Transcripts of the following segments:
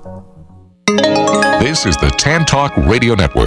This is the Tan Talk Radio Network.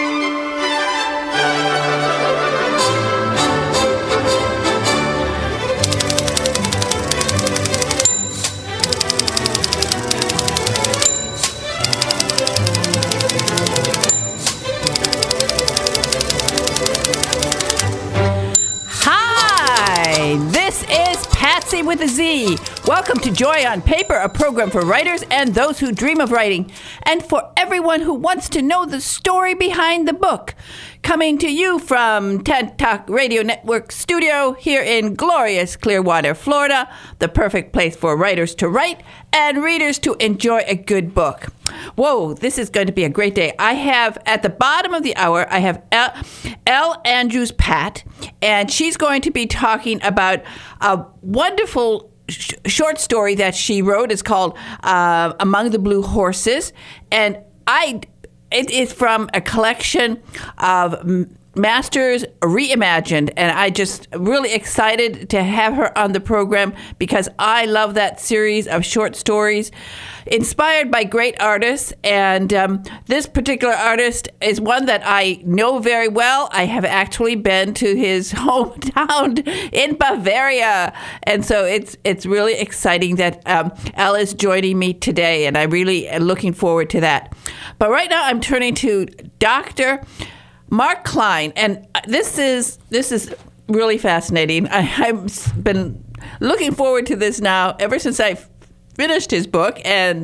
With a Z. Welcome to Joy on Paper, a program for writers and those who dream of writing, and for everyone who wants to know the story behind the book. Coming to you from Tan Talk Radio Network studio here in glorious Clearwater, Florida, the perfect place for writers to write and readers to enjoy a good book. Whoa, this is going to be a great day. I have, at the bottom of the hour, I have Elle Andrews Pat, and she's going to be talking about a wonderful short story that she wrote. It's called Among the Blue Horses, and it is from a collection of Masters Reimagined, and I just really excited to have her on the program because I love that series of short stories inspired by great artists, and this particular artist is one that I know very well. I have actually been to his hometown in Bavaria, and so it's really exciting that Elle is joining me today, and I really am looking forward to that. But right now I'm turning to Dr. Mark Klein, and this is really fascinating. I've been looking forward to this now ever since I finished his book, and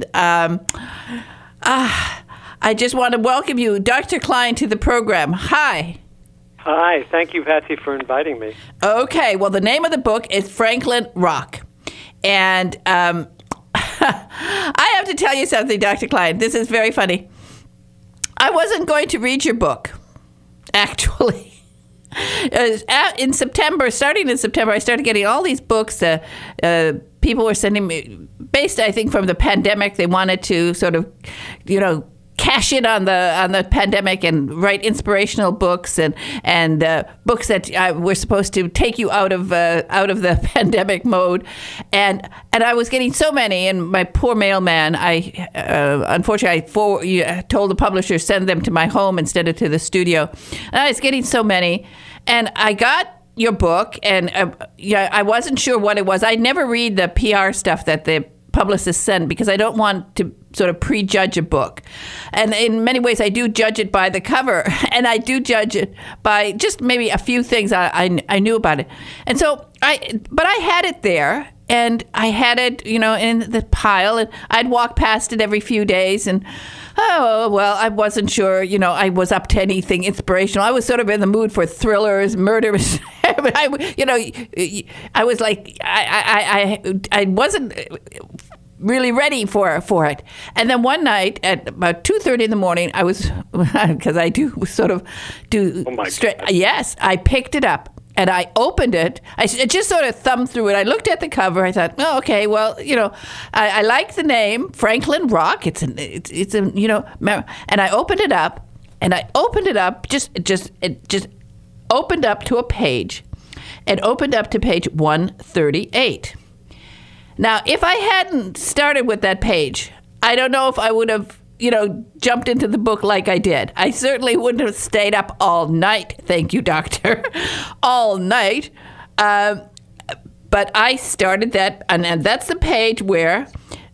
I just want to welcome you, Dr. Klein, to the program. Hi. Hi. Thank you, Patsy, for inviting me. Okay. Well, the name of the book is Franklin Rock, and I have to tell you something, Dr. Klein. This is very funny. I wasn't going to read your book. Actually, in September, starting in September, I started getting all these books. People were sending me, based, I think, from the pandemic. They wanted to sort of, cash in on the pandemic and write inspirational books and books that were supposed to take you out of the pandemic mode, and I was getting so many. And my poor mailman, unfortunately, I told the publisher send them to my home instead of to the studio, and I was getting so many, and I got your book, and I wasn't sure what it was. I never read the PR stuff that the publicists send because I don't want to sort of prejudge a book. And in many ways, I do judge it by the cover, and I do judge it by just maybe a few things I knew about it. And so but I had it there, and I had it, in the pile, and I'd walk past it every few days, and I wasn't sure, I was up to anything inspirational. I was sort of in the mood for thrillers, murders. I was like, I wasn't really ready for it. And then one night at about 2:30 in the morning, I was, because I do sort of do, yes, I picked it up. And I opened it. I just sort of thumbed through it. I looked at the cover. I thought, oh, okay, well, I like the name Franklin Rock. It's and I opened it up, and I opened it up. It just opened up to a page. It opened up to page 138. Now, if I hadn't started with that page, I don't know if I would have, jumped into the book like I did. I certainly wouldn't have stayed up all night. Thank you, doctor. All night. But I started that, and that's the page where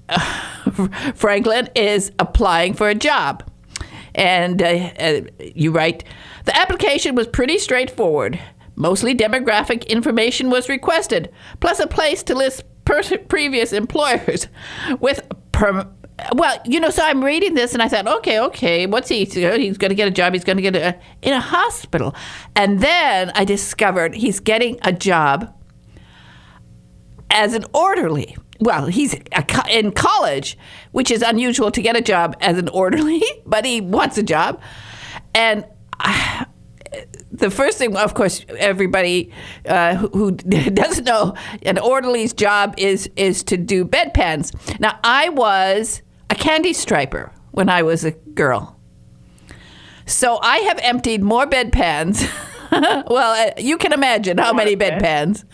Franklin is applying for a job. And you write, the application was pretty straightforward. Mostly demographic information was requested, plus a place to list previous employers with so I'm reading this, and I thought, okay, what's he? He's going to get a job. He's going to get in a hospital. And then I discovered he's getting a job as an orderly. Well, he's in college, which is unusual to get a job as an orderly, but he wants a job. And the first thing, of course, everybody who doesn't know, an orderly's job is to do bedpans. Now, I was a candy striper when I was a girl. So I have emptied more bedpans Well, you can imagine how many bedpans.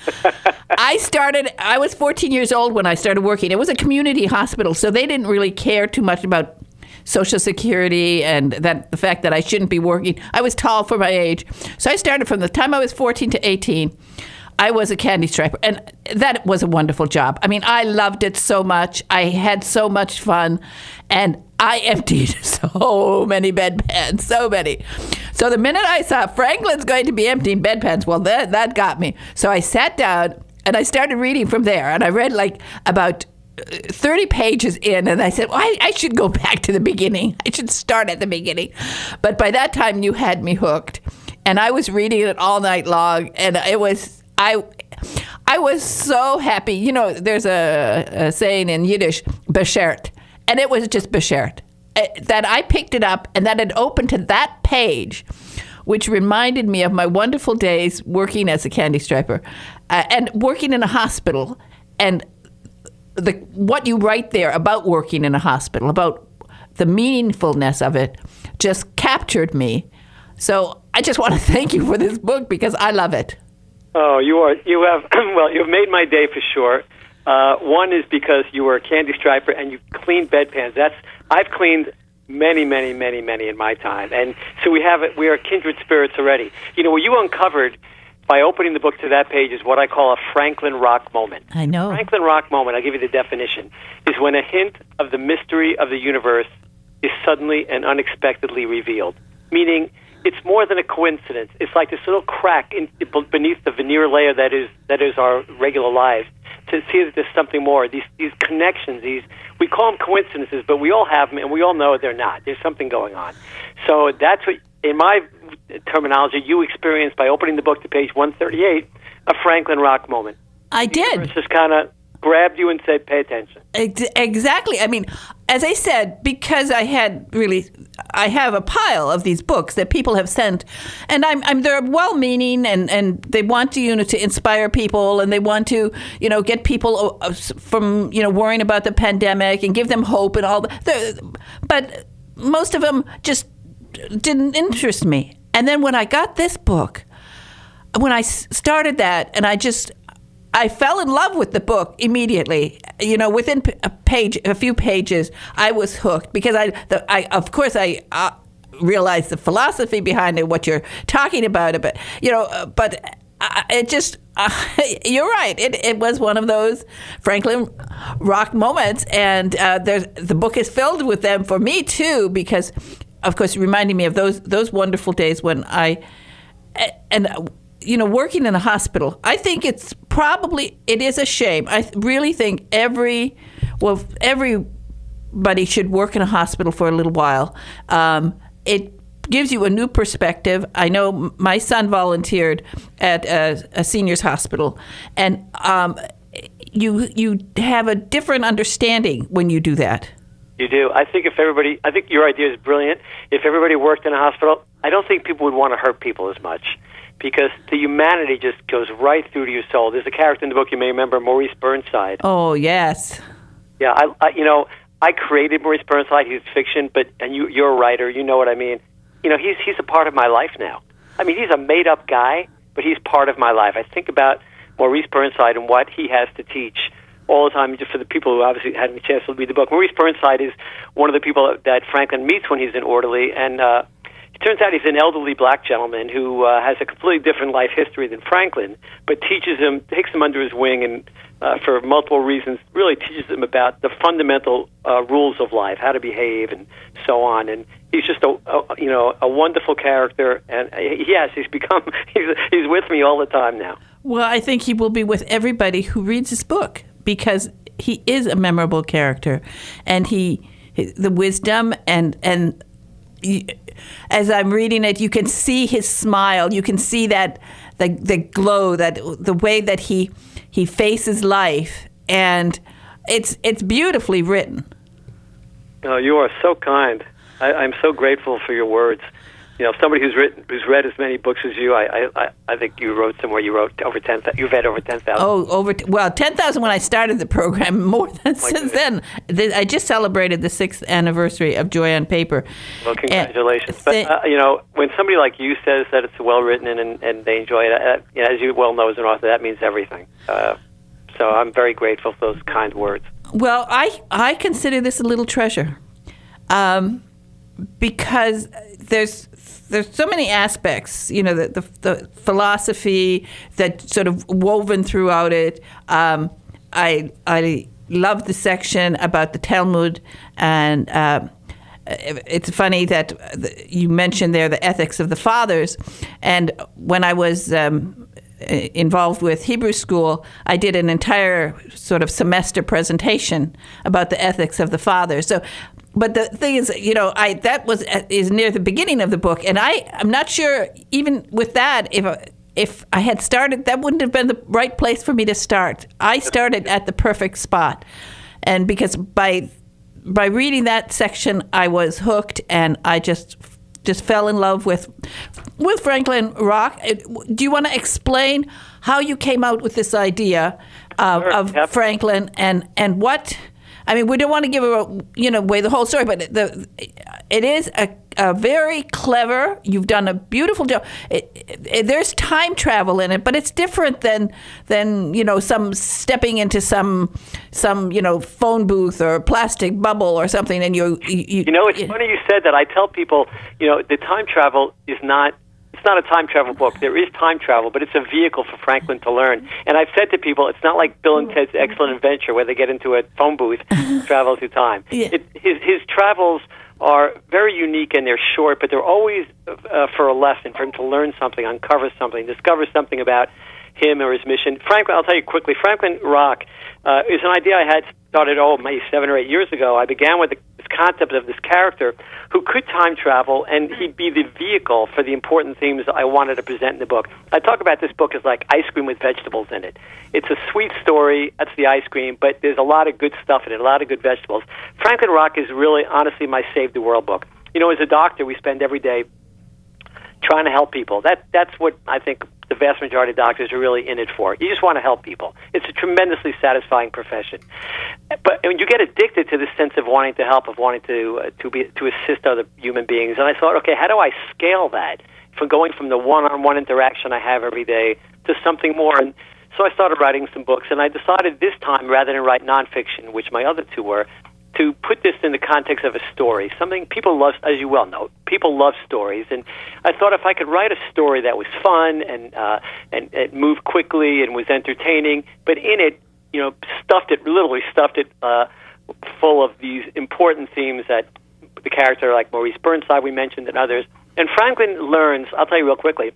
I was 14 years old when I started working. It was a community hospital, so they didn't really care too much about Social Security and the fact that I shouldn't be working. I was tall for my age. So I started from the time I was 14 to 18. I was a candy striper, and that was a wonderful job. I mean, I loved it so much. I had so much fun, and I emptied so many bedpans, so many. So the minute I saw Franklin's going to be emptying bedpans, well, that got me. So I sat down, and I started reading from there, and I read like about 30 pages in, and I said, well, I should go back to the beginning. I should start at the beginning. But by that time, you had me hooked, and I was reading it all night long, and it was... I was so happy. You know, there's a saying in Yiddish, beschert, and it was just beschert. That I picked it up and that it opened to that page, which reminded me of my wonderful days working as a candy striper and working in a hospital. And what you write there about working in a hospital, about the meaningfulness of it, just captured me. So I just want to thank you for this book because I love it. Oh, you have, well, you've made my day for sure. One is because you were a candy striper and you cleaned bedpans. I've cleaned many in my time. And so we are kindred spirits already. You know, what you uncovered by opening the book to that page is what I call a Franklin Rock moment. I know. Franklin Rock moment, I'll give you the definition, is when a hint of the mystery of the universe is suddenly and unexpectedly revealed. Meaning, it's more than a coincidence. It's like this little crack beneath the veneer layer that is our regular lives, to see that there's something more. These connections, we call them coincidences, but we all have them, and we all know they're not. There's something going on. So that's what, in my terminology, you experienced by opening the book to page 138, a Franklin Rock moment. I did. It just kind of grabbed you and said, pay attention. Exactly. I mean, as I said, because I have a pile of these books that people have sent, and they're well-meaning, and they want to, to inspire people, and they want to, get people from, worrying about the pandemic and give them hope and all that. But most of them just didn't interest me. And then when I got this book, when I started that, and I fell in love with the book immediately. Within a few pages, I was hooked because I realized the philosophy behind it, what you're talking about. But it just you're right. It was one of those Franklin Rock moments, and the book is filled with them for me too, because of course, reminding me of those wonderful days when working in a hospital. I think it is a shame. I really think everybody should work in a hospital for a little while. It gives you a new perspective. I know my son volunteered at a seniors hospital, and you have a different understanding when you do that. You do. I think your idea is brilliant. If everybody worked in a hospital, I don't think people would want to hurt people as much, because the humanity just goes right through to your soul. There's a character in the book you may remember, Maurice Burnside. Oh, yes. Yeah, I created Maurice Burnside. He's fiction, and you're a writer. You know what I mean. He's a part of my life now. I mean, he's a made-up guy, but he's part of my life. I think about Maurice Burnside and what he has to teach all the time, just for the people who obviously hadn't a chance to read the book. Maurice Burnside is one of the people that Franklin meets when he's in Orderly, and it turns out he's an elderly black gentleman who has a completely different life history than Franklin, but takes him under his wing, and for multiple reasons, really teaches him about the fundamental rules of life, how to behave, and so on. And he's just a wonderful character, and yes, he's with me all the time now. Well, I think he will be with everybody who reads his book, because he is a memorable character, and the wisdom and as I'm reading it, you can see his smile. You can see that the glow, that the way that he faces life, and it's beautifully written. Oh, you are so kind. I'm so grateful for your words. somebody who's read as many books as you, I think you wrote somewhere. You wrote over 10,000. You've read over 10,000. Oh, 10,000 when I started the program. More than since then. I just celebrated the 6th anniversary of Joy on Paper. Well, congratulations. But when somebody like you says that it's well written and they enjoy it, as you well know as an author, that means everything. So I'm very grateful for those kind words. Well, I consider this a little treasure, because there's so many aspects, the philosophy that sort of woven throughout it. I love the section about the Talmud, and it's funny that you mentioned there the ethics of the fathers. And when I was involved with Hebrew school, I did an entire sort of semester presentation about the ethics of the fathers. So, but the thing is, is near the beginning of the book, and I'm not sure even with that if I had started, that wouldn't have been the right place for me to start. I started at the perfect spot, and because by reading that section, I was hooked, and I just fell in love with Franklin Rock. Do you want to explain how you came out with this idea of Franklin and what? I mean, we don't want to give away the whole story, but it is a very clever. You've done a beautiful job. There's time travel in it, but it's different than some stepping into some phone booth or plastic bubble or something. And it's funny you said that. I tell people, the time travel is not. It's not a time travel book. There is time travel, but it's a vehicle for Franklin to learn. And I've said to people, it's not like Bill and Ted's Excellent Adventure where they get into a phone booth and travel through time. Yeah. His travels are very unique, and they're short, but they're always for a lesson, for him to learn something, uncover something, discover something about him or his mission. Franklin, I'll tell you quickly, Franklin Rock is an idea I had started, maybe 7 or 8 years ago. I began with this concept of this character who could time travel, and he'd be the vehicle for the important themes I wanted to present in the book. I talk about this book as like ice cream with vegetables in it. It's a sweet story, that's the ice cream, but there's a lot of good stuff in it, a lot of good vegetables. Franklin Rock is really, honestly, my Save the World book. As a doctor, we spend every day trying to help people. That's what I think the vast majority of doctors are really in it for. You just want to help people. It's a tremendously satisfying profession. But when you get addicted to this sense of wanting to help, of wanting to assist other human beings, and I thought, okay, how do I scale that from going from the one-on-one interaction I have every day to something more? And so I started writing some books, and I decided this time, rather than write nonfiction, which my other two were, to put this in the context of a story, something people love, as you well know. People love stories, and I thought if I could write a story that was fun and it moved quickly and was entertaining, but in it, literally stuffed it full of these important themes that the character like Maurice Burnside we mentioned and others. And Franklin learns, I'll tell you real quickly,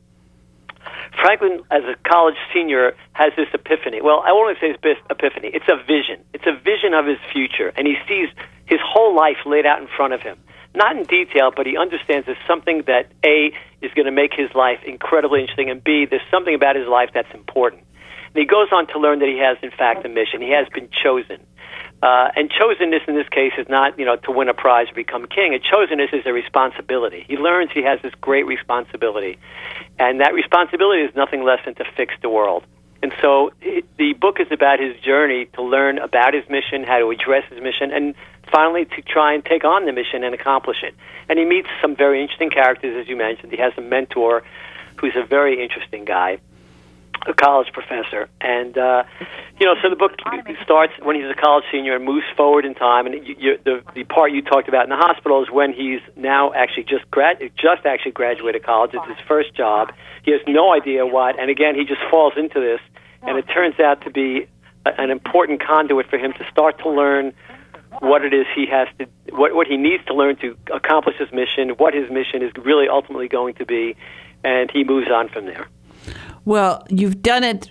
Franklin, as a college senior, has this epiphany. Well, I won't say it's epiphany. It's a vision. It's a vision of his future, and he sees his whole life laid out in front of him. Not in detail, but he understands there's something that, A, is going to make his life incredibly interesting, and B, there's something about his life that's important. And he goes on to learn that he has, in fact, a mission. He has been chosen. And chosenness in this case is not, to win a prize or become king. And chosenness is a responsibility. He learns he has this great responsibility. And that responsibility is nothing less than to fix the world. And so the book is about his journey to learn about his mission, how to address his mission, and finally to try and take on the mission and accomplish it. And he meets some very interesting characters, as you mentioned. He has a mentor who's a very interesting guy, a college professor. And, so the book starts when he's a college senior and moves forward in time. And the part you talked about in the hospital is when he's now actually just graduated college. It's his first job. He has no idea what. And again, he just falls into this. And it turns out to be an important conduit for him to start to learn what it is he has to, what he needs to learn to accomplish his mission, what his mission is really ultimately going to be. And he moves on from there. Well, you've done it.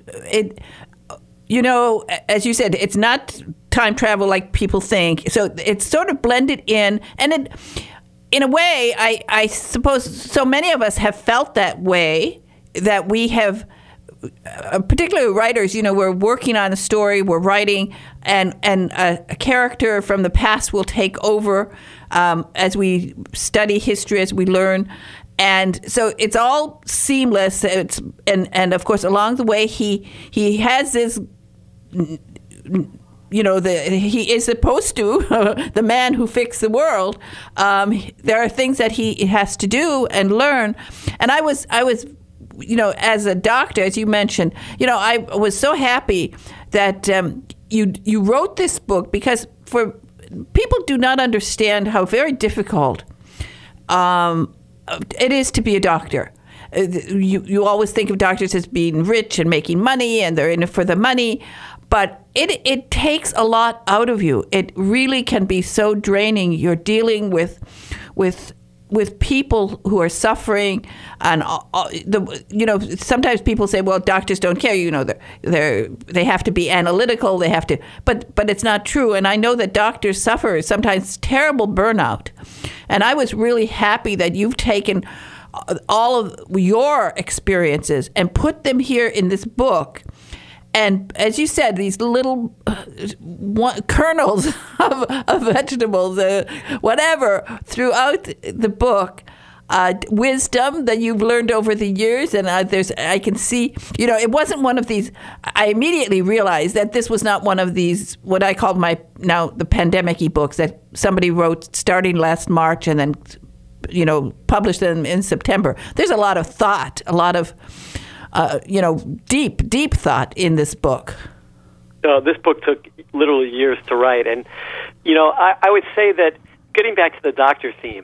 As you said, it's not time travel like people think. So it's sort of blended in. And in a way, I suppose so many of us have felt that way, that we have, particularly writers, we're working on a story, we're writing, and a character from the past will take over as we study history, as we learn. And so it's all seamless. And of course, along the way, he has this, he is supposed to, the man who fixed the world. There are things that he has to do and learn. And I was, as a doctor, as you mentioned, I was so happy that you wrote this book, because for people do not understand how very difficult it is to be a doctor. You always think of doctors as being rich and making money, and they're in it for the money. But it takes a lot out of you. It really can be so draining. You're dealing with people who are suffering, and sometimes people say, well, doctors don't care. They have to be analytical. They have to, but it's not true. And I know that doctors suffer sometimes terrible burnout. And I was really happy that you've taken all of your experiences and put them here in this book. And as you said, these little kernels of vegetables, whatever, throughout the book, wisdom that you've learned over the years. And I can see, it wasn't one of these. I immediately realized that this was not one of these, what I call the pandemic-y books that somebody wrote starting last March and then, published them in September. There's a lot of thought, a lot of deep thought in this book. This book took literally years to write. And, I would say that, getting back to the doctor theme,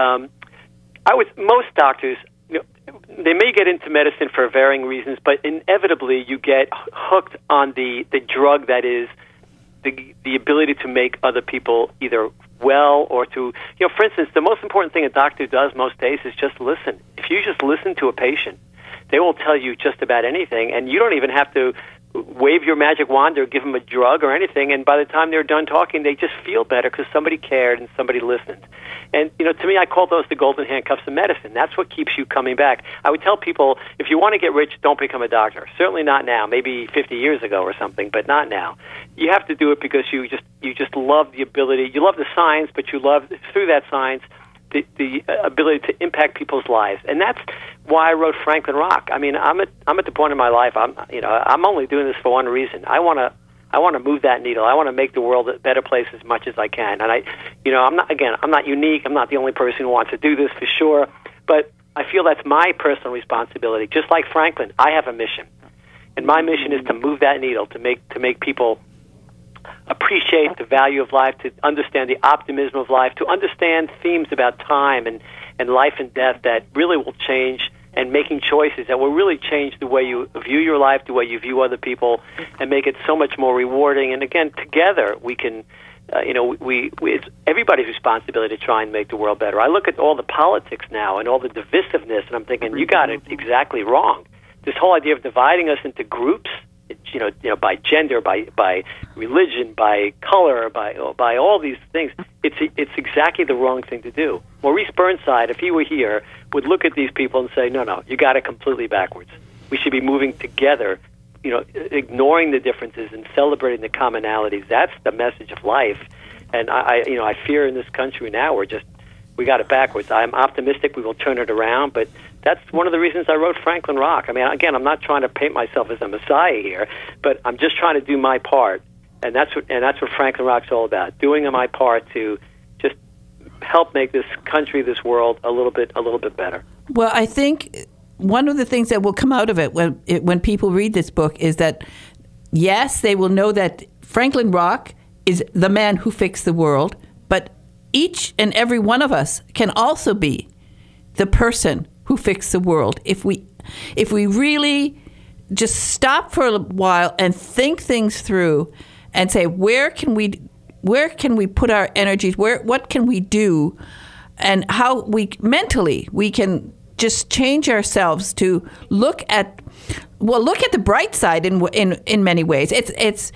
most doctors, they may get into medicine for varying reasons, but inevitably you get hooked on the drug that is the ability to make other people either well or to, for instance, the most important thing a doctor does most days is just listen. If you just listen to a patient, they will tell you just about anything, and you don't even have to wave your magic wand or give them a drug or anything, and by the time they're done talking, they just feel better because somebody cared and somebody listened. And, to me, I call those the golden handcuffs of medicine. That's what keeps you coming back. I would tell people, if you want to get rich, don't become a doctor. Certainly not now, maybe 50 years ago or something, but not now. You have to do it because you just love the ability. You love the science, but you love, through that science, the ability to impact people's lives. And that's why I wrote Franklin Rock. I mean, I'm at the point in my life, I'm only doing this for one reason. I want to move that needle. I want to make the world a better place as much as I can. And I'm not unique. I'm not the only person who wants to do this, for sure. But I feel that's my personal responsibility. Just like Franklin, I have a mission. And my mission is to move that needle, to make people appreciate the value of life, to understand the optimism of life, to understand themes about time and life and death that really will change, and making choices that will really change the way you view your life, the way you view other people, and make it so much more rewarding. And again, together we can, it's everybody's responsibility to try and make the world better. I look at all the politics now and all the divisiveness, and I'm thinking, you got it exactly wrong. This whole idea of dividing us into groups, by gender, by religion, by color, by all these things, it's exactly the wrong thing to do. Maurice Burnside, if he were here, would look at these people and say, no, you got it completely backwards. We should be moving together, ignoring the differences and celebrating the commonalities. That's the message of life. And I fear in this country now we got it backwards. I'm optimistic we will turn it around, but that's one of the reasons I wrote Franklin Rock. I mean, again, I'm not trying to paint myself as a messiah here, but I'm just trying to do my part, and that's what Franklin Rock's all about. Doing my part to just help make this country, this world, a little bit better. Well, I think one of the things that will come out of it when people read this book is that, yes, they will know that Franklin Rock is the man who fixed the world, but each and every one of us can also be the person who fixed the world if we really just stop for a while and think things through and say, where can we put our energies, what can we do, and how we mentally we can just change ourselves to look at the bright side in many ways. It's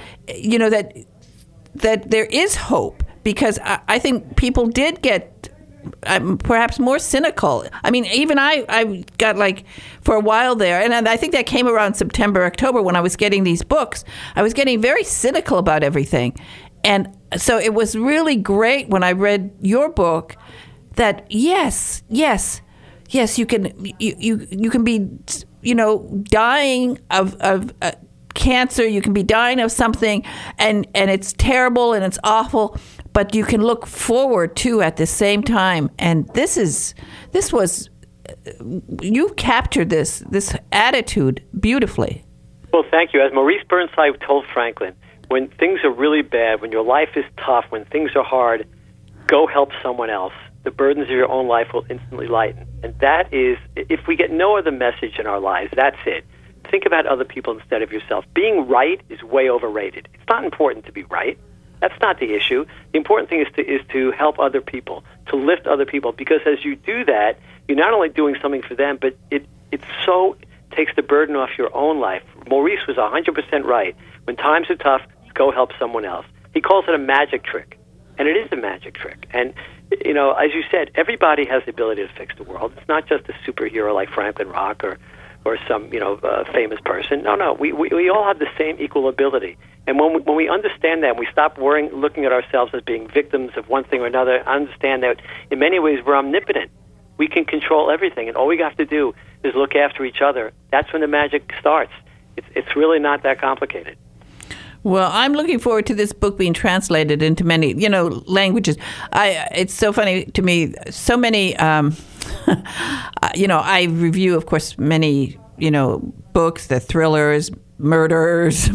that there is hope. Because I think people did get perhaps more cynical. I mean, even I got for a while there, and I think that came around September, October when I was getting these books. I was getting very cynical about everything. And so it was really great when I read your book that, yes, yes, you can be, dying of cancer. You can be dying of something, and it's terrible and it's awful, but you can look forward too at the same time. And you captured this attitude beautifully. Well, thank you. As Maurice Burnside told Franklin, when things are really bad, when your life is tough, when things are hard, go help someone else. The burdens of your own life will instantly lighten. And that is, if we get no other message in our lives, that's it. Think about other people instead of yourself. Being right is way overrated. It's not important to be right. That's not the issue. The important thing is to help other people, to lift other people, because as you do that, you're not only doing something for them, but it takes the burden off your own life. Maurice was 100% right. When times are tough, go help someone else. He calls it a magic trick, and it is a magic trick. And, as you said, everybody has the ability to fix the world. It's not just a superhero like Franklin Rock or some, famous person. No, we all have the same equal ability. And when we understand that, and we stop looking at ourselves as being victims of one thing or another, understand that in many ways we're omnipotent. We can control everything, and all we have to do is look after each other. That's when the magic starts. It's really not that complicated. Well, I'm looking forward to this book being translated into many, languages. It's so funny to me. So many, I review, of course, many, books, the thrillers, murders,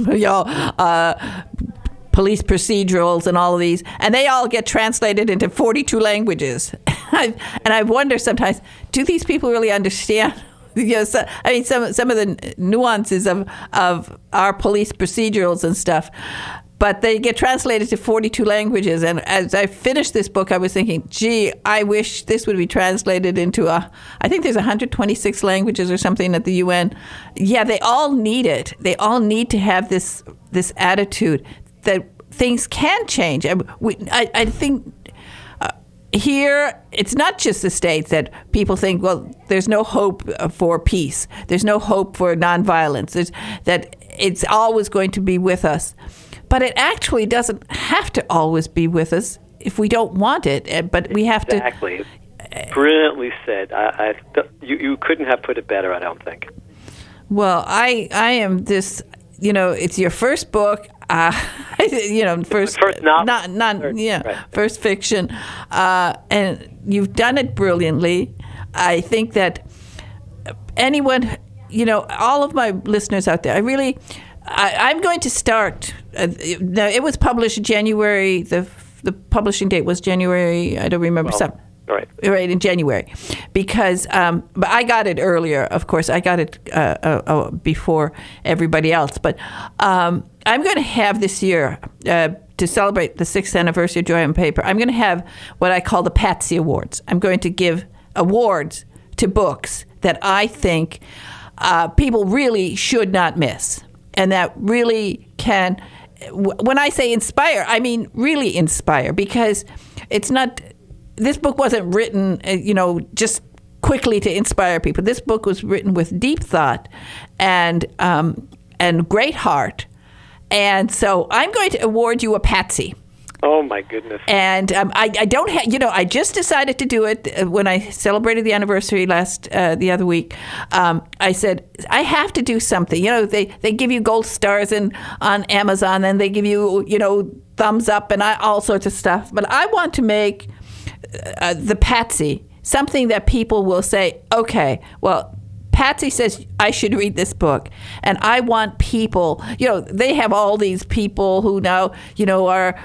police procedurals, and all of these, and they all get translated into 42 languages. And I wonder sometimes, do these people really understand? Some of the nuances of our police procedurals and stuff, but they get translated to 42 languages. And as I finished this book, I was thinking, gee, I wish this would be translated into I think there's 126 languages or something at the UN. Yeah, they all need it. They all need to have this attitude that things can change. I think here, it's not just the States that people think, well, there's no hope for peace. There's no hope for nonviolence. That it's always going to be with us. But it actually doesn't have to always be with us if we don't want it. But we have to... Exactly. Brilliantly said. You couldn't have put it better, I don't think. Well, I am this... it's your first book. First novel. First fiction, and you've done it brilliantly. I think that anyone, all of my listeners out there, I'm going to start. Now, it was published January. The publishing date was January. I don't remember. Right, in January, because but I got it earlier. Of course, I got it before everybody else. But I'm going to have this year to celebrate the 6th anniversary of Joy on Paper. I'm going to have what I call the Patsy Awards. I'm going to give awards to books that I think people really should not miss, and that really can. When I say inspire, I mean really inspire, because it's not. This book wasn't written, just quickly to inspire people. This book was written with deep thought and great heart. And so I'm going to award you a Patsy. Oh, my goodness. And I don't have, I just decided to do it when I celebrated the anniversary the other week. I said, I have to do something. They give you gold stars on Amazon, and they give you, thumbs up and all sorts of stuff. But I want to make the Patsy something that people will say, okay, well, Patsy says I should read this book. And I want people, they have all these people who now, are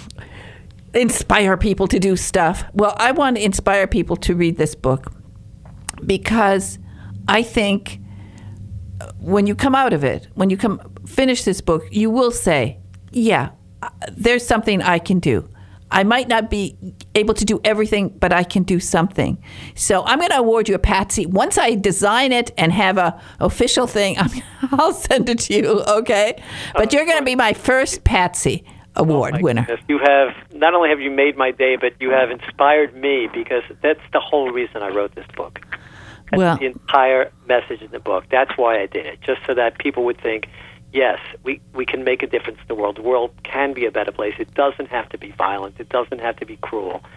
inspire people to do stuff. Well, I want to inspire people to read this book, because I think when you come out of it, when you finish this book, you will say, yeah, there's something I can do. I might not be able to do everything, but I can do something. So I'm going to award you a Patsy. Once I design it and have a official thing, I'll send it to you, okay? But you're going to be my first Patsy Award winner. Goodness. You have, not only have you made my day, but you have inspired me, because that's the whole reason I wrote this book. That's the entire message in the book. That's why I did it, just so that people would think, yes, we can make a difference in the world. The world can be a better place. It doesn't have to be violent. It doesn't have to be cruel.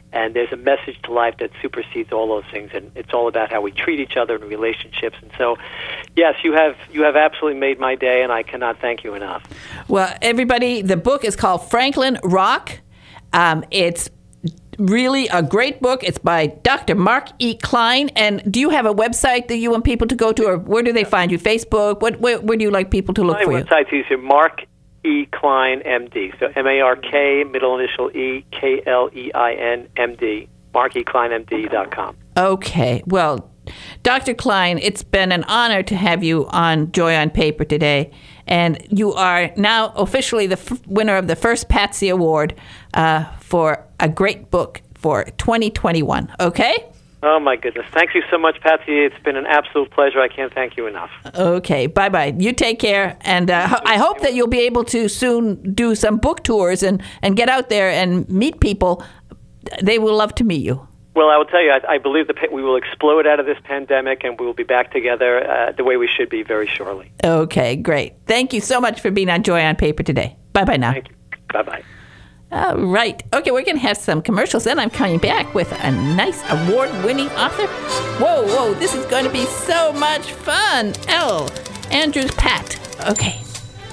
And there's a message to life that supersedes all those things, and it's all about how we treat each other in relationships. And so, yes, you have absolutely made my day, and I cannot thank you enough. Well, everybody, the book is called Franklin Rock. It's really a great book. It's by Dr. Mark E. Klein. And do you have a website that you want people to go to, or where do they find you? Facebook? Where do you like people to look for you? My website's easier, Mark E. Klein, MD. So M-A-R-K, middle initial E, K-L-E-I-N, M-D, markekleinmd.com. Okay. Well, Dr. Klein, it's been an honor to have you on Joy on Paper today. And you are now officially the winner of the first Patsy Award for a great book for 2021. Okay? Oh, my goodness. Thank you so much, Patsy. It's been an absolute pleasure. I can't thank you enough. Okay. Bye-bye. You take care. And I hope that you'll be able to soon do some book tours and get out there and meet people. They will love to meet you. Well, I will tell you, I believe we will explode out of this pandemic, and we will be back together the way we should be very shortly. Okay, great. Thank you so much for being on Joy on Paper today. Bye-bye now. Thank you. Bye-bye. All right. Okay, we're going to have some commercials. Then I'm coming back with a nice award-winning author. Whoa, this is going to be so much fun. L. Andrews Pat. Okay.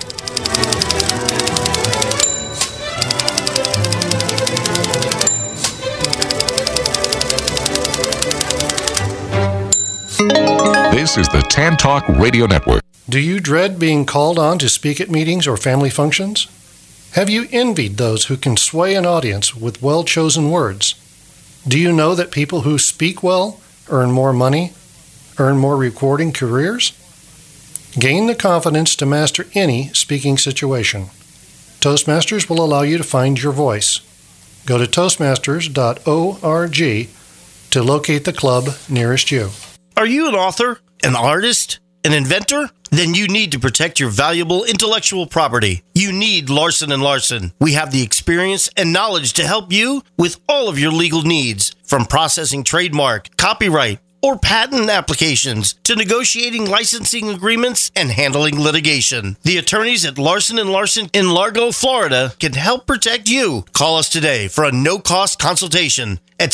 This is the Tan Talk Radio Network. Do you dread being called on to speak at meetings or family functions? Have you envied those who can sway an audience with well-chosen words? Do you know that people who speak well earn more money, earn more rewarding careers? Gain the confidence to master any speaking situation. Toastmasters will allow you to find your voice. Go to toastmasters.org to locate the club nearest you. Are you an author, an artist, an inventor? Then you need to protect your valuable intellectual property. You need Larson & Larson. We have the experience and knowledge to help you with all of your legal needs, from processing trademark, copyright, or patent applications to negotiating licensing agreements and handling litigation. The attorneys at Larson & Larson in Largo, Florida can help protect you. Call us today for a no-cost consultation at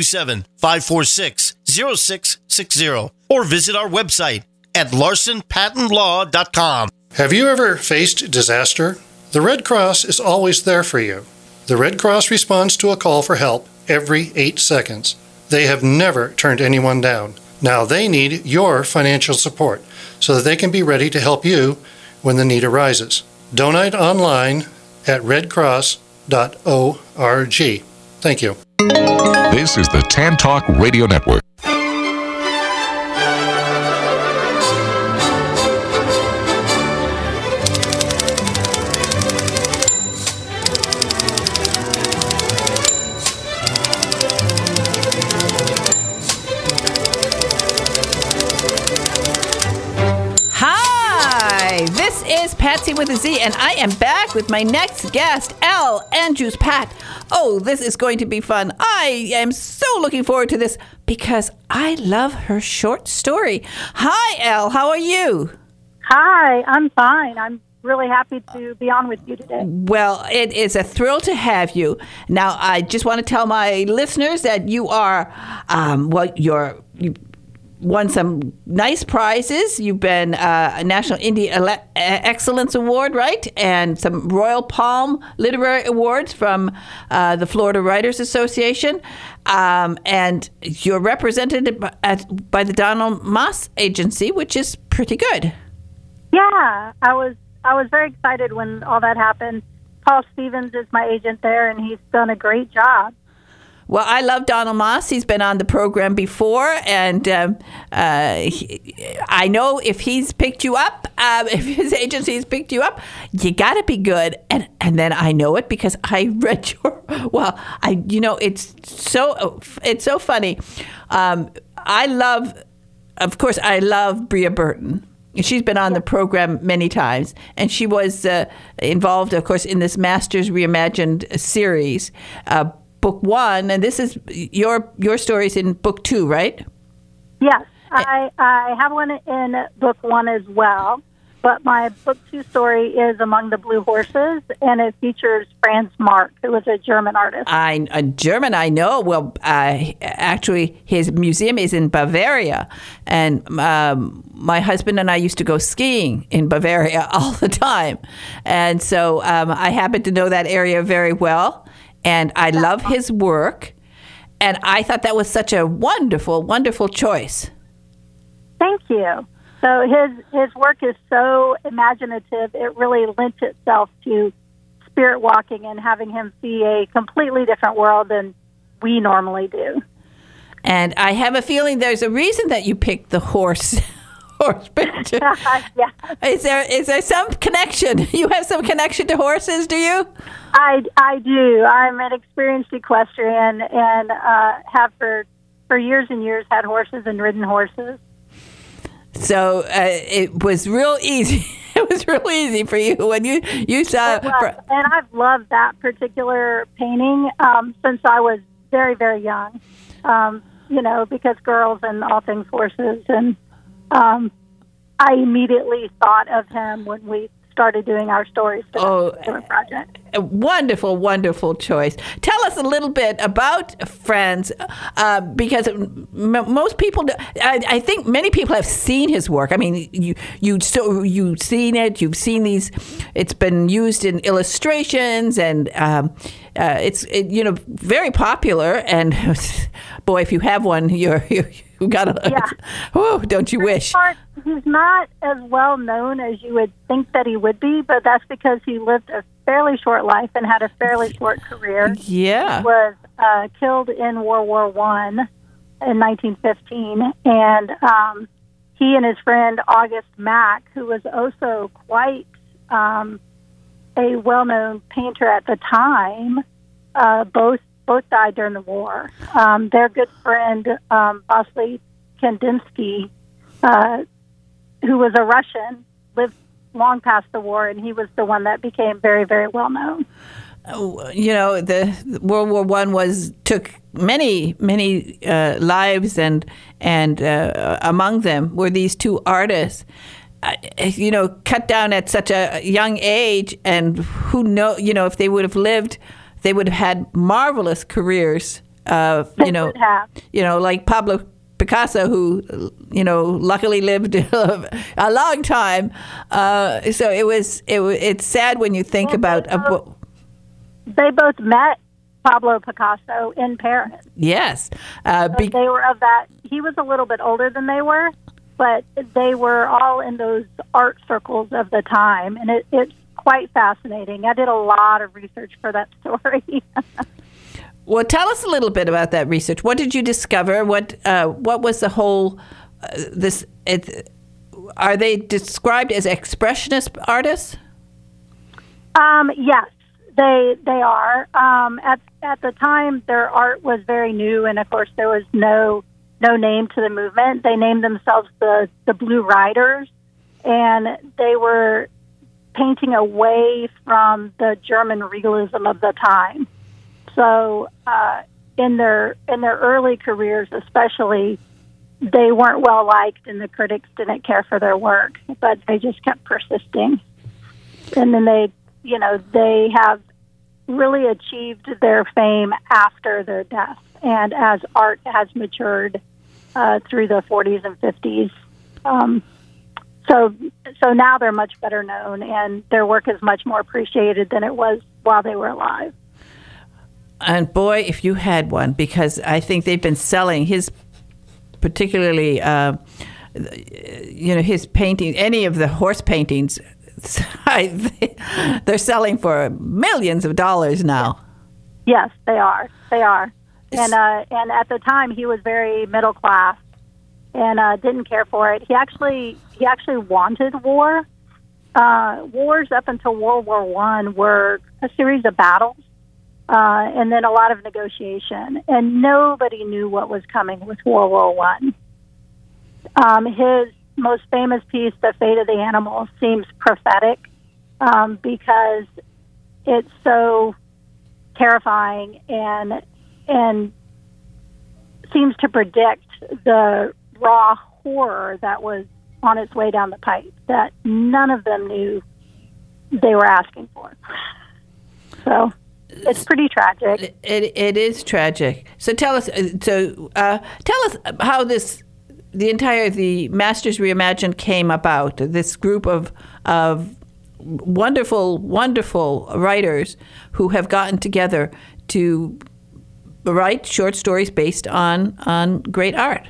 727-546-0660 or visit our website at larsonpatentlaw.com. Have you ever faced disaster? The Red Cross is always there for you. The Red Cross responds to a call for help every 8 seconds. They have never turned anyone down. Now they need your financial support so that they can be ready to help you when the need arises. Donate online at redcross.org. Thank you. This is the Tan Talk Radio Network. This is Patsy with a Z, and I am back with my next guest, L. Andrews Pat. Oh, this is going to be fun. I am so looking forward to this because I love her short story. Hi, L. How are you? Hi, I'm fine. I'm really happy to be on with you today. Well, it is a thrill to have you. Now, I just want to tell my listeners that you are, you won some nice prizes. You've been a National Indie Excellence Award, right? And some Royal Palm Literary Awards from the Florida Writers Association. And you're represented by the Donald Moss Agency, which is pretty good. Yeah, I was very excited when all that happened. Paul Stevens is my agent there, and he's done a great job. Well, I love Donald Moss. He's been on the program before, and I know if he's picked you up, if his agency's picked you up, you got to be good. And then I know it because I read your. Well, it's so funny. I love Bria Burton. She's been on the program many times, and she was involved, of course, in this Masters Reimagined series. Book 1, and this is your stories in book 2, right? Yes, I have one in book 1 as well. But my book 2 story is Among the Blue Horses, and it features Franz Marc, who was a German artist. A German, I know. Well, actually, his museum is in Bavaria, and my husband and I used to go skiing in Bavaria all the time, and so I happen to know that area very well, and I love his work, and I thought that was such a wonderful, wonderful choice. Thank you. So his work is so imaginative, it really lent itself to spirit walking and having him see a completely different world than we normally do. And I have a feeling there's a reason that you picked the horse picture. Yeah. Is there some connection? You have some connection to horses, do you? I do. I'm an experienced equestrian and have for years and years had horses and ridden horses. So it was real easy. It was real easy for you when you saw it. And I've loved that particular painting since I was very, very young, because girls and all things horses. And I immediately thought of him when we started doing our stories for the project. A wonderful, wonderful choice. Tell us a little bit about Franz, because most people, I think many people have seen his work. I mean, you've seen it. You've seen these. It's been used in illustrations, and it's very popular. And boy, if you have one, you got to. Yeah. Oh, don't you wish? He's not as well known as you would think that he would be, but that's because he lived a fairly short life and had a fairly short career. Yeah. He was killed in World War I in 1915, and he and his friend August Mack, who was also quite a well-known painter at the time, both died during the war. Their good friend, Vasily Kandinsky, who was a Russian, lived long past the war, and he was the one that became very, very well known. The World War I took many lives, and among them were these two artists. Cut down at such a young age, and who know? If they would have lived, they would have had marvelous careers. Like Pablo Picasso, who luckily lived a long time. So it's sad when you think about. They both met Pablo Picasso in Paris. Yes, they were of that. He was a little bit older than they were, but they were all in those art circles of the time, and it's quite fascinating. I did a lot of research for that story. Well, tell us a little bit about that research. What did you discover? What was the whole are they described as expressionist artists? Yes, they are. At the time, their art was very new, and of course, there was no name to the movement. They named themselves the Blue Riders, and they were painting away from the German realism of the time. So in their early careers, especially, they weren't well liked, and the critics didn't care for their work. But they just kept persisting, and then they have really achieved their fame after their death, and as art has matured through the 40s and 50s. So now they're much better known, and their work is much more appreciated than it was while they were alive. And boy, if you had one, because I think they've been selling his, particularly, his painting, any of the horse paintings, they're selling for millions of dollars now. Yes, they are. They are. And at the time, he was very middle class and didn't care for it. He actually wanted war. Wars up until World War I were a series of battles. And then a lot of negotiation, and nobody knew what was coming with World War I. His most famous piece, The Fate of the Animals, seems prophetic because it's so terrifying and seems to predict the raw horror that was on its way down the pipe that none of them knew they were asking for. So it's pretty tragic. It is tragic. So tell us. Tell us how the Masters Reimagined came about. This group of wonderful writers who have gotten together to write short stories based on great art.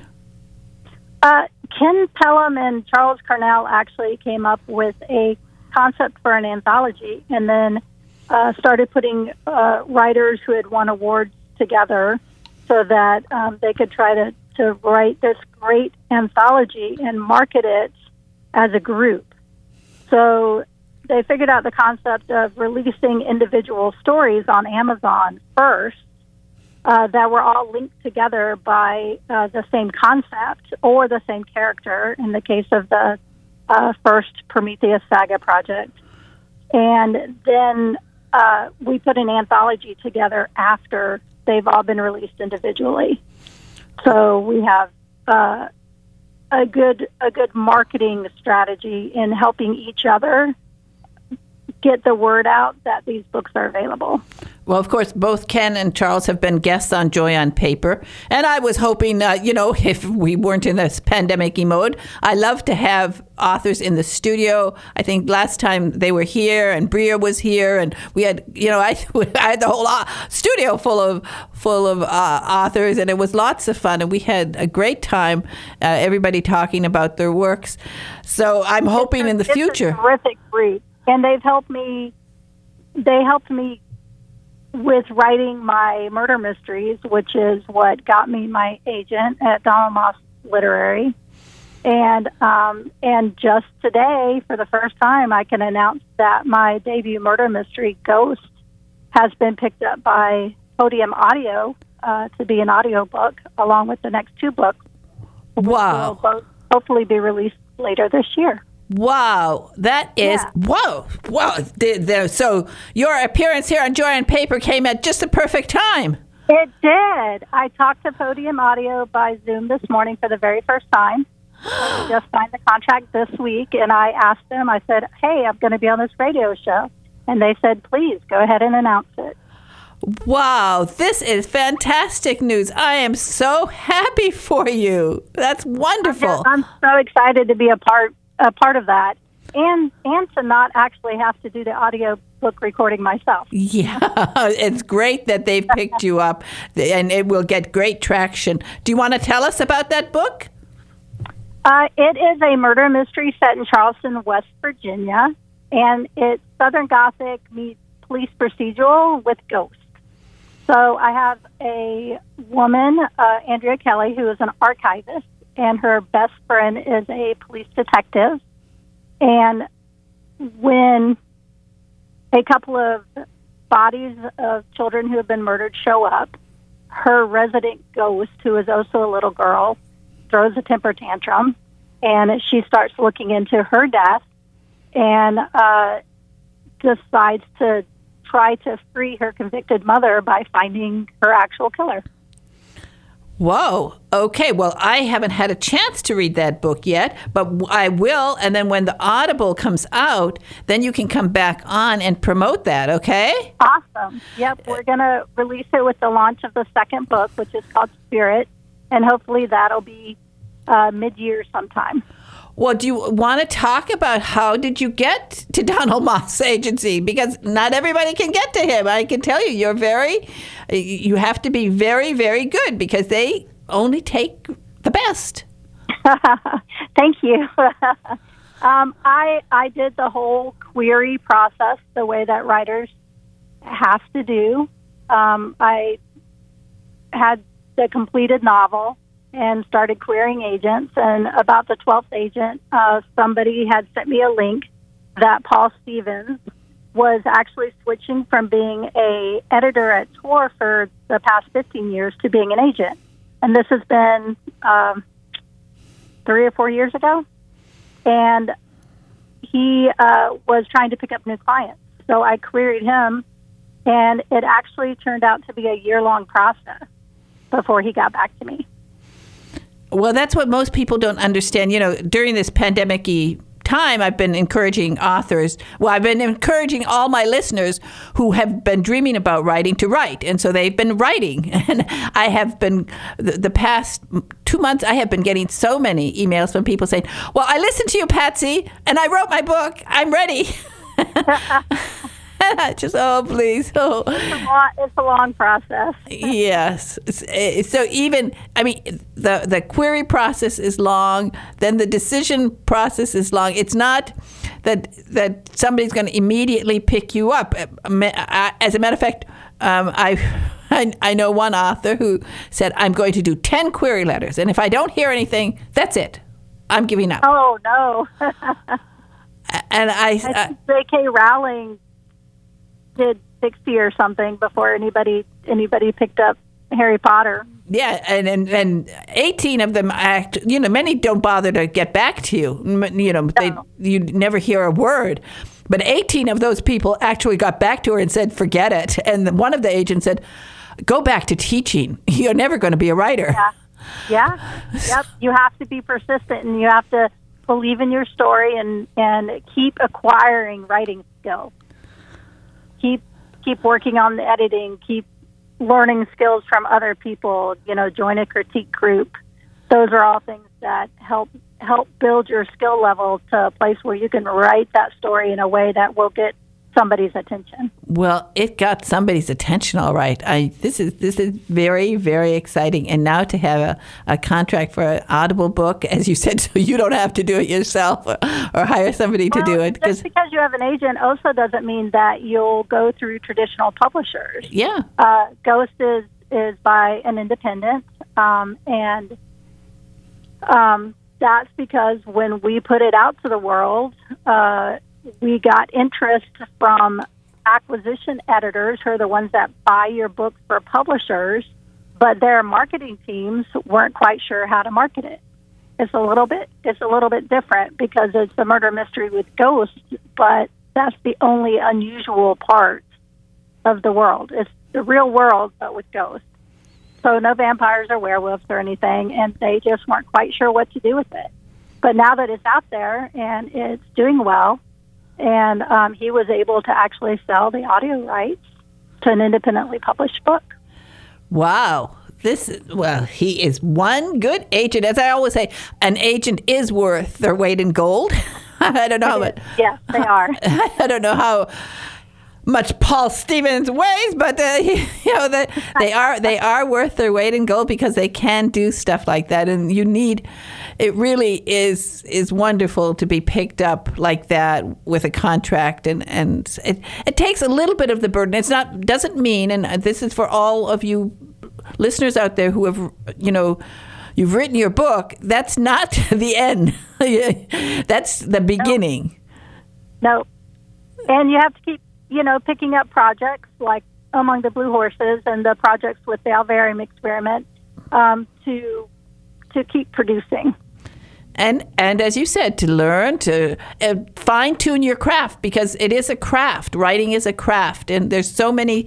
Ken Pelham and Charles Cornell actually came up with a concept for an anthology, and then started putting writers who had won awards together so that they could try to write this great anthology and market it as a group. So they figured out the concept of releasing individual stories on Amazon first that were all linked together by the same concept or the same character in the case of the first Prometheus Saga project. And then we put an anthology together after they've all been released individually. So we have a good marketing strategy in helping each other get the word out that these books are available. Well, of course, both Ken and Charles have been guests on Joy on Paper. And I was hoping, if we weren't in this pandemic-y mode, I love to have authors in the studio. I think last time they were here and Bria was here, and we had, I had the whole studio full of authors, and it was lots of fun. And we had a great time, everybody talking about their works. So I'm hoping in the future. It's a terrific group. And they helped me with writing my murder mysteries, which is what got me my agent at Donald Moss Literary. And just today, for the first time, I can announce that my debut murder mystery, Ghost, has been picked up by Podium Audio to be an audiobook, along with the next two books. Wow. Which will both hopefully be released later this year. Wow, that is, whoa. So your appearance here on Joy on Paper came at just the perfect time. It did. I talked to Podium Audio by Zoom this morning for the very first time. We just signed the contract this week, and I asked them, I said, hey, I'm going to be on this radio show. And they said, please, go ahead and announce it. Wow, this is fantastic news. I am so happy for you. That's wonderful. I'm so excited to be a part of that, and to not actually have to do the audio book recording myself. Yeah, it's great that they've picked you up, and it will get great traction. Do you want to tell us about that book? It is a murder mystery set in Charleston, West Virginia, and it's Southern Gothic meets police procedural with ghosts. So I have a woman, Andrea Kelly, who is an archivist, and her best friend is a police detective. And when a couple of bodies of children who have been murdered show up, her resident ghost, who is also a little girl, throws a temper tantrum, and she starts looking into her death and decides to try to free her convicted mother by finding her actual killer. Whoa. Okay. Well, I haven't had a chance to read that book yet, but I will. And then when the Audible comes out, then you can come back on and promote that. Okay? Awesome. Yep. We're going to release it with the launch of the second book, which is called Spirit. And hopefully that'll be mid-year sometime. Well, do you want to talk about how did you get to Donald Moss Agency? Because not everybody can get to him. I can tell you, you have to be very, very good because they only take the best. Thank you. I did the whole query process the way that writers have to do. I had the completed novel and started querying agents. And about the 12th agent, somebody had sent me a link that Paul Stevens was actually switching from being a editor at Tor for the past 15 years to being an agent. And this has been 3 or 4 years ago. And he was trying to pick up new clients. So I queried him, and it actually turned out to be a year-long process before he got back to me. Well, that's what most people don't understand. During this pandemic-y time, I've been encouraging authors. Well, I've been encouraging all my listeners who have been dreaming about writing to write. And so they've been writing. And I have been, the past 2 months, I have been getting so many emails from people saying, well, I listened to you, Patsy, and I wrote my book. I'm ready. Just, please. Oh. It's a long process. Yes. So even, the query process is long, then the decision process is long. It's not that somebody's going to immediately pick you up. As a matter of fact, I know one author who said, I'm going to do 10 query letters, and if I don't hear anything, that's it. I'm giving up. Oh, no. And I think J.K. Rowling did 60 or something before anybody picked up Harry Potter. Yeah, and 18 of them many don't bother to get back to you. No. You never hear a word. But 18 of those people actually got back to her and said, forget it. And one of the agents said, go back to teaching. You're never going to be a writer. Yeah. Yep. You have to be persistent, and you have to believe in your story and keep acquiring writing skills. Keep working on the editing, keep learning skills from other people, join a critique group. Those are all things that help build your skill level to a place where you can write that story in a way that will get somebody's attention. Well, it got somebody's attention, all right. This is very, very exciting. And now to have a contract for an Audible book, as you said, so you don't have to do it yourself or hire somebody to do it. Just because you have an agent also doesn't mean that you'll go through traditional publishers. Yeah. Ghost is by an independent, and that's because when we put it out to the world, we got interest from acquisition editors, who are the ones that buy your book for publishers, but their marketing teams weren't quite sure how to market it. It's a little bit different because it's a murder mystery with ghosts, but that's the only unusual part of the world. It's the real world, but with ghosts. So no vampires or werewolves or anything, and they just weren't quite sure what to do with it. But now that it's out there and it's doing well, and he was able to actually sell the audio rights to an independently published book. Wow. He is one good agent. As I always say, an agent is worth their weight in gold. I don't know. But yes, they are. I don't know how much Paul Stevens weighs, but they are worth their weight in gold because they can do stuff like that. And it really is wonderful to be picked up like that with a contract, and it takes a little bit of the burden. Doesn't mean, and this is for all of you listeners out there who have, you've written your book. That's not the end. That's the beginning. No. And you have to keep, picking up projects like Among the Blue Horses and the projects with the Alvarium experiment to keep producing. And as you said, to learn, to fine-tune your craft, because it is a craft. Writing is a craft. And there's so many,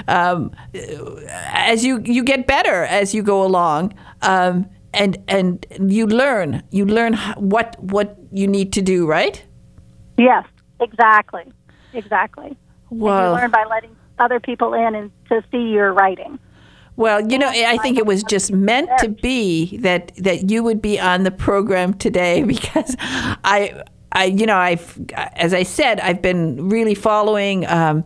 as you get better as you go along, and you learn what you need to do, right? Yes, exactly. Well, and you learn by letting other people in and to see your writing. Well, I think it was just meant to be that you would be on the program today, because I've, as I said, I've been really following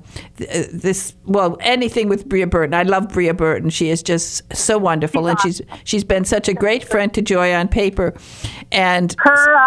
anything with Bria Burton. I love Bria Burton. She is just so wonderful, and she's been such a great friend to Joy on Paper. And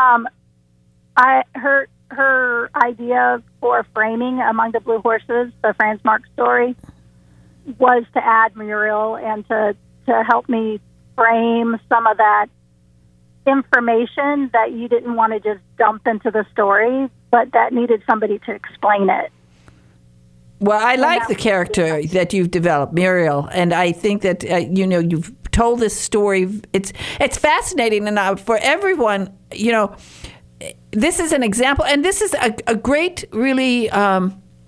her idea for framing Among the Blue Horses, the Franz Marc story, was to add Muriel and to help me frame some of that information that you didn't want to just dump into the story, but that needed somebody to explain it. Well, I like the character that you've developed, Muriel, and I think that you've told this story. It's fascinating, and for everyone, this is an example, and this is a great, really.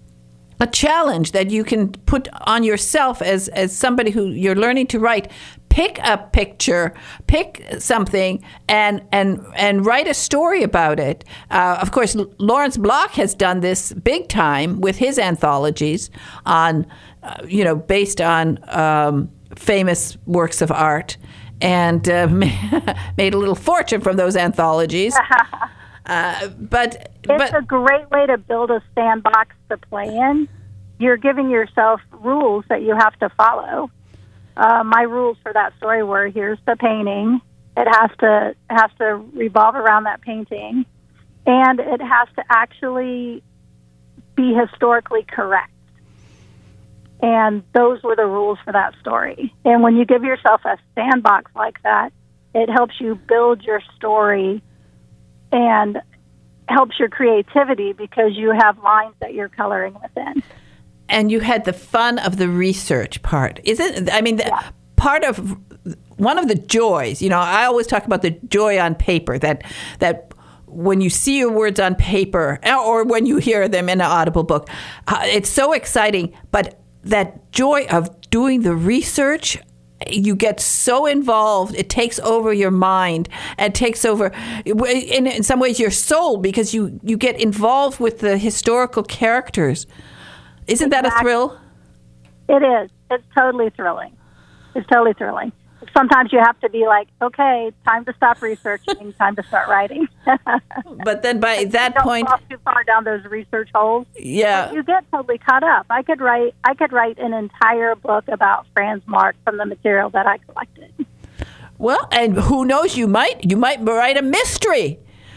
A challenge that you can put on yourself as somebody who you're learning to write. pick a picture, pick something, and write a story about it. Of course, Lawrence Block has done this big time with his anthologies on, based on famous works of art, and made a little fortune from those anthologies. But it's a great way to build a sandbox to play in. You're giving yourself rules that you have to follow. My rules for that story were: here's the painting. It has to revolve around that painting, and it has to actually be historically correct. And those were the rules for that story. And when you give yourself a sandbox like that, it helps you build your story and helps your creativity because you have lines that you're coloring within. And you had the fun of the research part. Part of one of the joys, I always talk about the joy on paper, that when you see your words on paper or when you hear them in an audible book, it's so exciting. But that joy of doing the research, you get so involved, it takes over your mind and takes over, in some ways, your soul, because you get involved with the historical characters. Isn't that a thrill? It is. It's totally thrilling. Sometimes you have to be like, okay, time to stop researching, time to start writing. But then by that point, don't fall too far down those research holes. Yeah, you get totally caught up. I could write an entire book about Franz Marc from the material that I collected. Well, and who knows? You might write a mystery.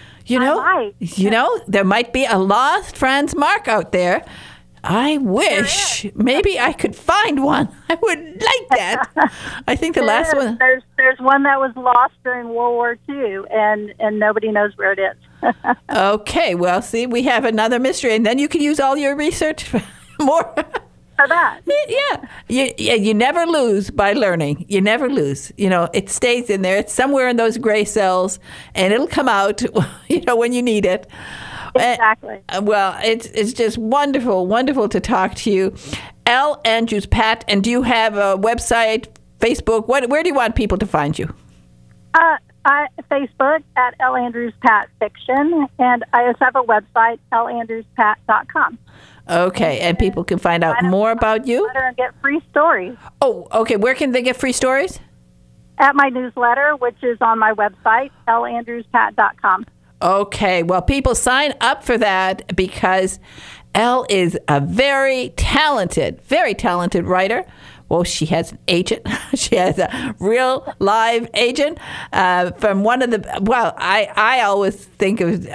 There might be a lost Franz Marc out there. I wish maybe I could find one. I would like that. I think the last one. There's one that was lost during World War II, and nobody knows where it is. Okay, well, see, we have another mystery, and then you can use all your research more. For that. Yeah, you never lose by learning. You never lose. It stays in there. It's somewhere in those gray cells, and it'll come out, when you need it. Exactly. Well, it's just wonderful, wonderful to talk to you. L. Andrews Pat, and do you have a website, Facebook? Where do you want people to find you? Facebook at L. Andrews Pat Fiction, and I also have a website, landrewspat.com. Okay, and people can find out more about you? And get free stories. Oh, okay. Where can they get free stories? At my newsletter, which is on my website, landrewspat.com. Okay, well, people sign up for that because Elle is a very talented writer. Well, she has an agent. She has a real live agent from one of the. Well, I always think of.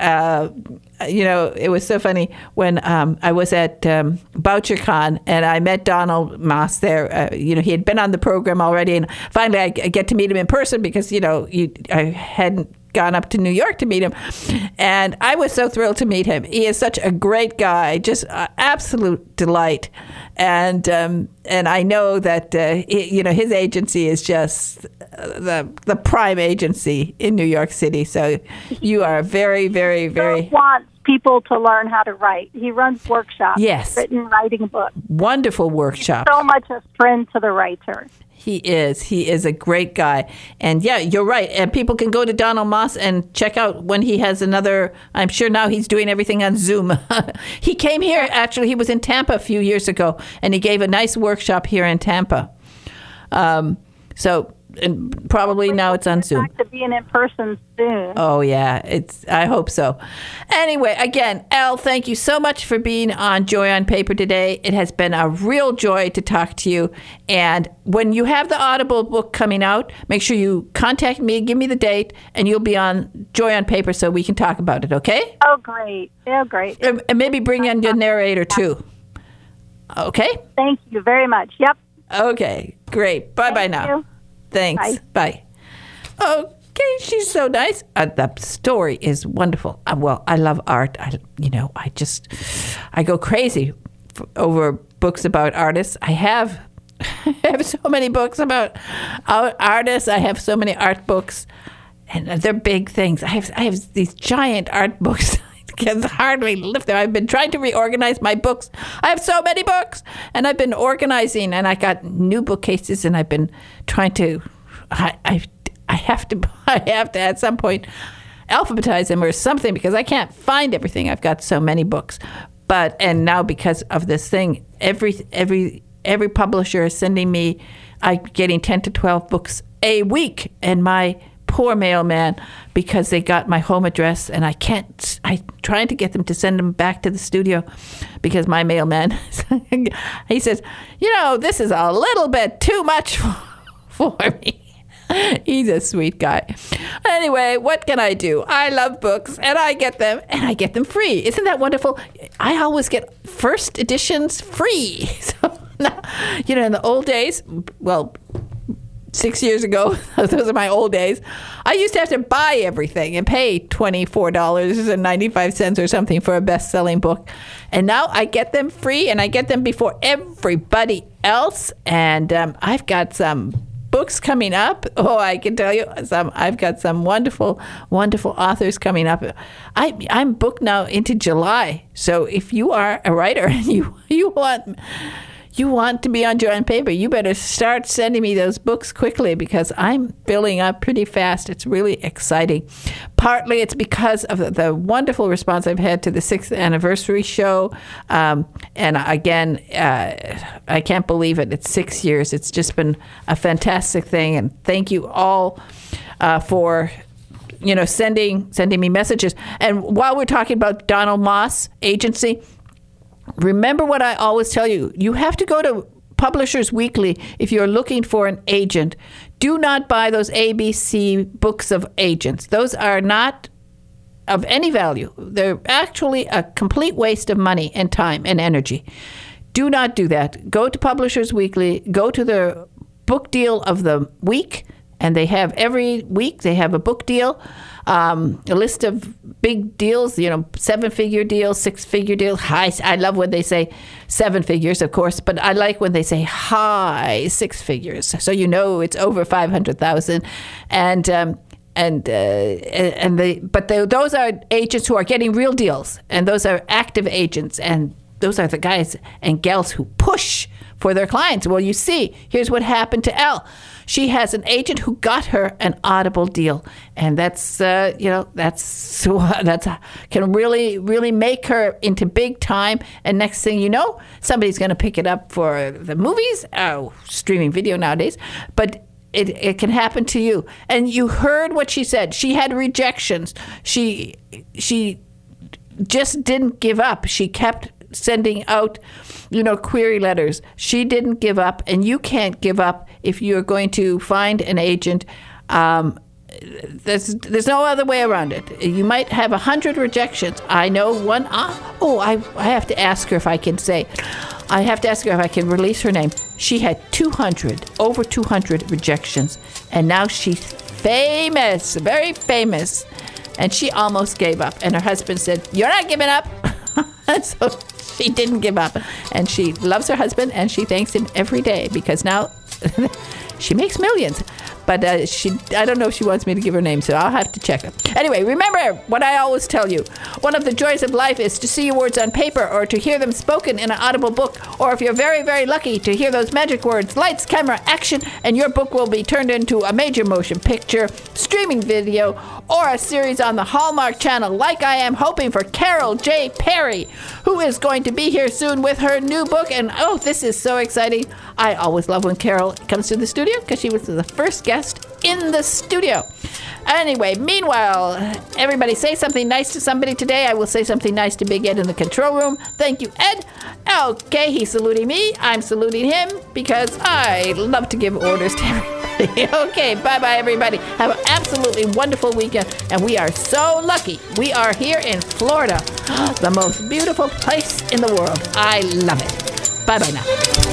It was so funny when I was at BoucherCon and I met Donald Moss there. He had been on the program already, and finally I get to meet him in person because I hadn't gone up to New York to meet him, and I was so thrilled to meet him. He is such a great guy, just absolute delight, and I know that his agency is just the prime agency in New York City. So you are very, very, very. He wants people to learn how to write. He runs workshops. Yes, written writing books. Wonderful workshops. He's so much a friend to the writer. He is a great guy. And yeah, you're right. And people can go to Donald Moss and check out when he has another, I'm sure now he's doing everything on Zoom. He came here, actually, he was in Tampa a few years ago, and he gave a nice workshop here in Tampa. And probably now it's on Zoom. Back to being in person soon. Oh yeah, I hope so. Anyway, again, Elle, thank you so much for being on Joy on Paper today. It has been a real joy to talk to you. And when you have the Audible book coming out, make sure you contact me, give me the date, and you'll be on Joy on Paper so we can talk about it. Okay? Oh great! And maybe bring in your narrator too. Okay. Thank you very much. Yep. Okay. Great. Bye now. You. Thanks. Bye. Okay, she's so nice. The story is wonderful. Well, I love art. I go crazy over books about artists. I have so many books about artists. I have so many art books, and they're big things. I have these giant art books. I can hardly lift them. I've been trying to reorganize my books. I have so many books, and I've been organizing, and I got new bookcases, and I've been trying to I have to at some point alphabetize them or something because I can't find everything. I've got so many books. And now because of this thing, every publisher is sending me, I'm getting 10 to 12 books a week, and my poor mailman, because they got my home address, and I'm trying to get them to send them back to the studio because my mailman, he says, this is a little bit too much for me. He's a sweet guy. Anyway, what can I do? I love books, and I get them free. Isn't that wonderful? I always get first editions free. So now, in the old days, 6 years ago, those are my old days, I used to have to buy everything and pay $24.95 or something for a best-selling book. And now I get them free, and I get them before everybody else. And I've got some books coming up. Oh, I can tell you, I've got some wonderful, wonderful authors coming up. I'm booked now into July. So if you are a writer and you want to be on Joanne Paper, you better start sending me those books quickly because I'm filling up pretty fast. It's really exciting. Partly it's because of the wonderful response I've had to the 6th anniversary show. And again, I can't believe it. It's 6 years. It's just been a fantastic thing. And thank you all for sending me messages. And while we're talking about Donald Moss Agency, remember what I always tell you. You have to go to Publishers Weekly if you're looking for an agent. Do not buy those ABC books of agents. Those are not of any value. They're actually a complete waste of money and time and energy. Do not do that. Go to Publishers Weekly. Go to the book deal of the week, and they have every week they have a book deal. A list of big deals, 7-figure deals, 6-figure deals. I love when they say 7 figures, of course, but I like when they say high 6 figures. So it's over 500,000, those are agents who are getting real deals, and those are active agents, and those are the guys and gals who push for their clients. Well, you see, here's what happened to Elle. She has an agent who got her an Audible deal, and that's can really, really make her into big time. And next thing you know, somebody's going to pick it up for the movies. Oh, streaming video nowadays, but it can happen to you. And you heard what she said. She had rejections. She just didn't give up. She kept sending out, query letters. She didn't give up, and you can't give up if you're going to find an agent. There's no other way around it. You might have 100 rejections. I know one. I have to ask her if I can say. I have to ask her if I can release her name. She had over 200 rejections, and now she's famous, very famous. And she almost gave up, and her husband said, "You're not giving up." So she didn't give up, and she loves her husband, and she thanks him every day because now she makes millions. But I don't know if she wants me to give her name, so I'll have to check her. Anyway, remember what I always tell you. One of the joys of life is to see your words on paper or to hear them spoken in an audible book, or if you're very, very lucky, to hear those magic words, lights, camera, action, and your book will be turned into a major motion picture, streaming video, or a series on the Hallmark Channel, like I am hoping for Carol J. Perry, who is going to be here soon with her new book. And oh, this is so exciting. I always love when Carol comes to the studio because she was the first guest in the studio. Anyway, meanwhile, everybody say something nice to somebody today. I will say something nice to Big Ed in the control room. Thank you, Ed. Okay, he's saluting me. I'm saluting him because I love to give orders to everybody. Okay, bye-bye, everybody. Have an absolutely wonderful weekend. And we are so lucky. We are here in Florida, the most beautiful place in the world. I love it. Bye-bye now.